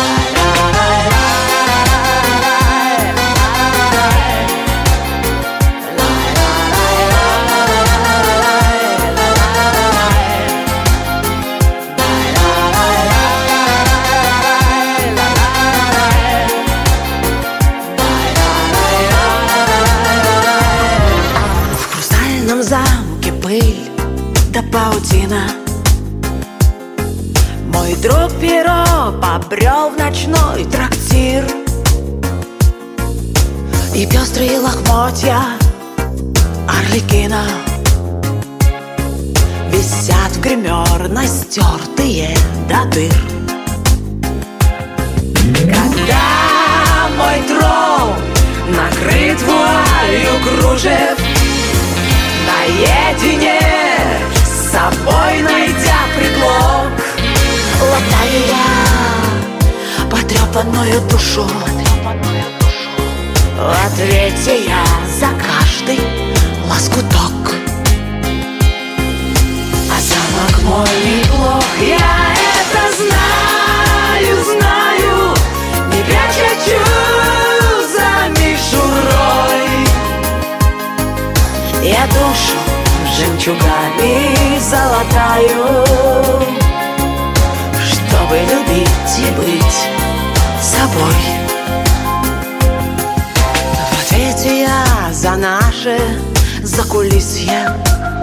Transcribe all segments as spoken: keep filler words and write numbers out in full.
Замке пыль да паутина. Мой друг Пьеро побрел в ночной трактир, и пестрые лохмотья Арлекина висят в гримерной, стертые до дыр. Когда мой трон накрыт вуалью кружев, наедине с собой найдя предлог, латаю я потрепанную душу. В ответе я за каждый лоскуток. А замок мой неплох, я это знаю, знаю, не пряча чувств за мишурой. Я душу жемчугами золотаю, чтобы любить и быть собой. В ответе я за наше закулисье,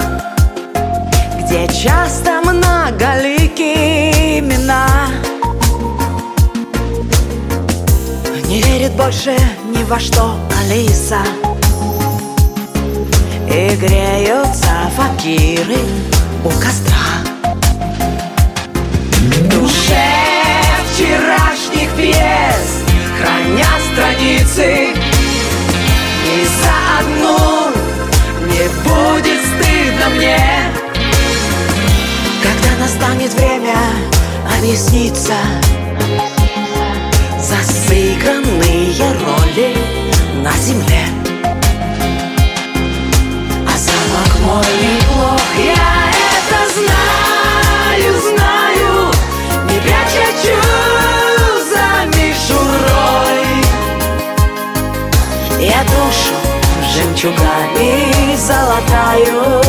где часто многоликие имена. Не верит больше ни во что Алиса, и греются факиры у костра. В душе вчерашних пьес храня страницы, ни за одну не будет стыдно мне, когда настанет время объясниться за сыгранные роли на земле. Мой неплох, я это знаю, знаю, не пряча чувств за мишурой. Я душу жемчугами золотаю,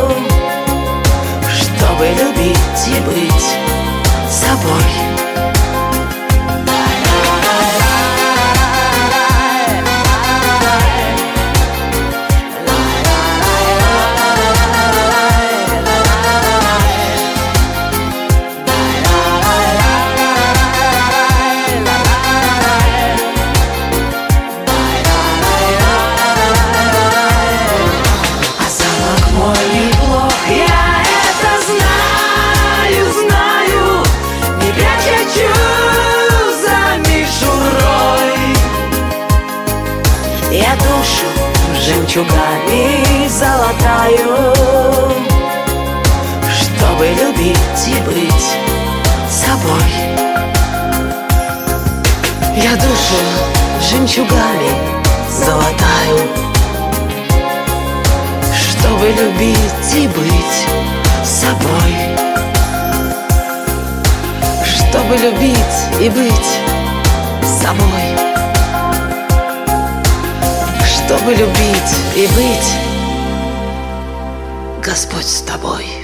чтобы любить и быть собой. Я душу жемчугами золотаю, чтобы любить и быть собой. Я душу жемчугами золотаю, чтобы любить и быть собой. Чтобы любить и быть собой. Чтобы любить и быть, Господь с тобой.